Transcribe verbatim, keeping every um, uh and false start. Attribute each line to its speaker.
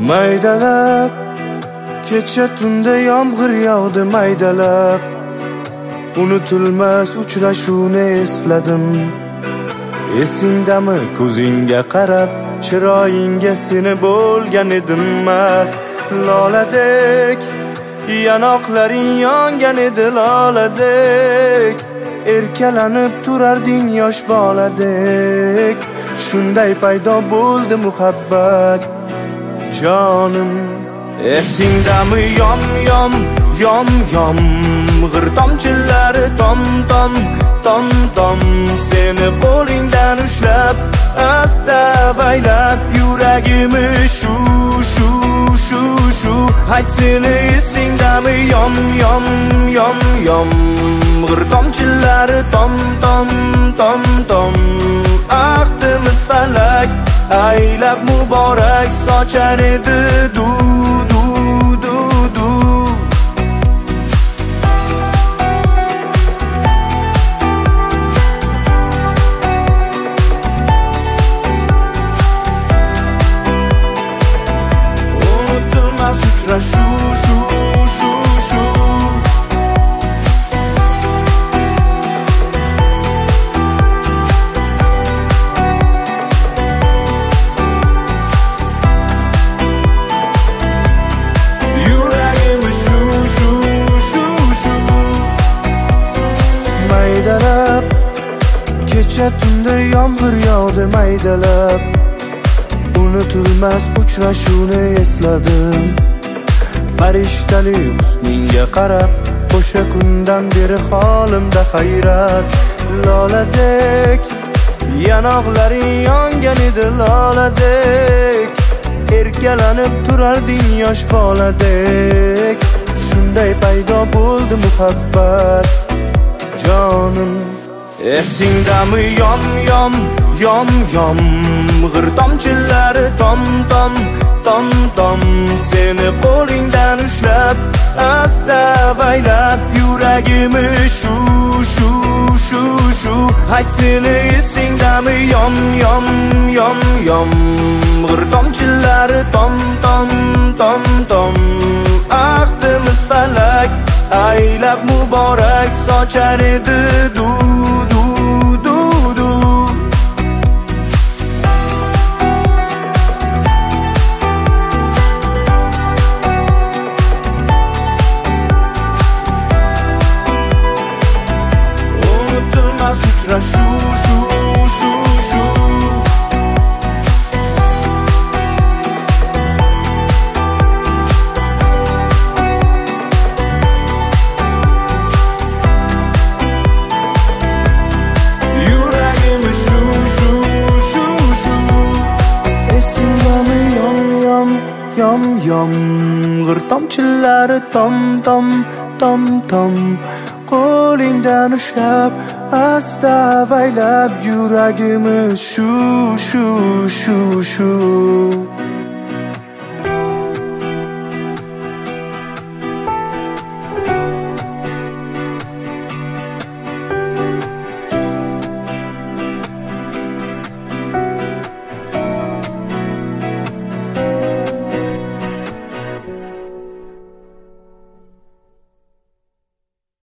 Speaker 1: Maydalab kecha tunda yomg'ir yog'di maydalab, unutilmas uchrashuvni esladim. Esingdami ko'zingga qarab, chiroyingga seni bo'lgan edim mast. Loladek yanoqlaring yongan edi loladek, erkalanib turarding yosh boladek. Shunday paydo bo'ldi muhabbat jonim. Esingdami yom yom yom yom g'ir tomchilari tom tom tom tom, seni qo'lingdan ushlab asta avaylab yuragimni shu shu shu shu ayt, seni esingdami yom yom yom yom g'ir tomchilari tom tom tom tom, ahdimiz falak aylab muborak sochar edi du du du du. Unutilmas uchrashuv shu shu shu. Maydalab kecha tunda yomg'ir yog'di maydalab, unutilmas uchrashuvni esladim. Farishtali husningga qarab, o'sha kundan beri holimda hayrat. Loladek yanoqlaring yongan edi loladek, erkalanib turarding yosh boladek. Shunday paydo bo'ldi muhabbat jonim. Esingdami yom yom yom yom g'ir tomchilari tom tom tom tom, seni qo'lingdan ushlab asta avaylab yuragimni shu shu shu shu ayt, seni esingdami yom yom yom yom g'ir tomchilari tom tom tom tom, ahdimiz falak aylab muborak sochar edi du du du du. Unutilmas uchrashuv shu shu shu. Yom yom g'ir tomchilari tom tom tom tom, qo'lingdan ushlab asta avaylab yuragimni shu shu shu shu.